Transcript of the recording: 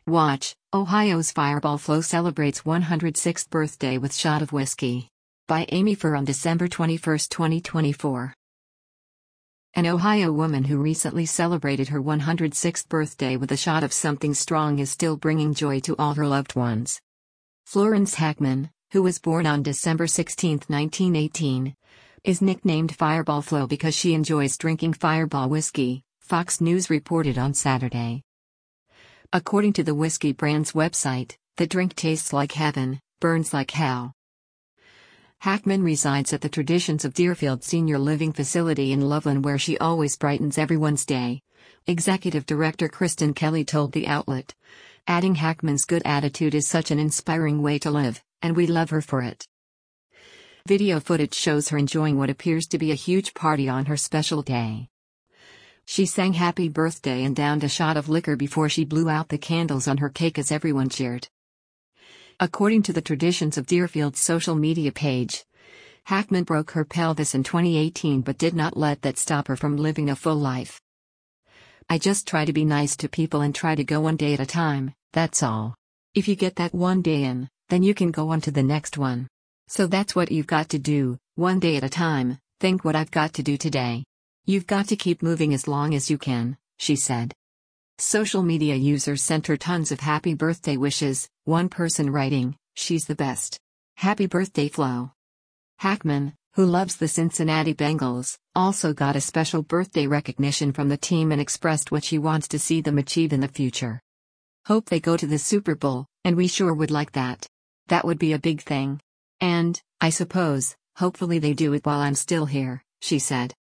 Watch, Ohio's Fireball Flo celebrates 106th birthday with shot of whiskey. By Amy Furr on December 21, 2024. An Ohio woman who recently celebrated her 106th birthday with a shot of something strong is still bringing joy to all her loved ones. Florence Hackman, who was born on December 16, 1918, is nicknamed Fireball Flo because she enjoys drinking Fireball whiskey, Fox News reported on Saturday. According to the whiskey brand's website, the drink tastes like heaven, burns like hell. Hackman resides at the Traditions of Deerfield Senior Living Facility in Loveland, where she always brightens everyone's day. Executive Director Kristen Kelly told the outlet, adding Hackman's good attitude is such an inspiring way to live, and we love her for it. Video footage shows her enjoying what appears to be a huge party on her special day. She sang happy birthday and downed a shot of liquor before she blew out the candles on her cake as everyone cheered. According to the Traditions of Deerfield's social media page, Hackman broke her pelvis in 2018 but did not let that stop her from living a full life. I just try to be nice to people and try to go one day at a time, that's all. If you get that one day in, then you can go on to the next one. So that's what you've got to do, one day at a time. Think what I've got to do today. You've got to keep moving as long as you can, she said. Social media users sent her tons of happy birthday wishes, one person writing, "She's the best. Happy birthday, Flo." Hackman, who loves the Cincinnati Bengals, also got a special birthday recognition from the team and expressed what she wants to see them achieve in the future. "Hope they go to the Super Bowl, and we sure would like that. That would be a big thing. And, I suppose, hopefully they do it while I'm still here," she said.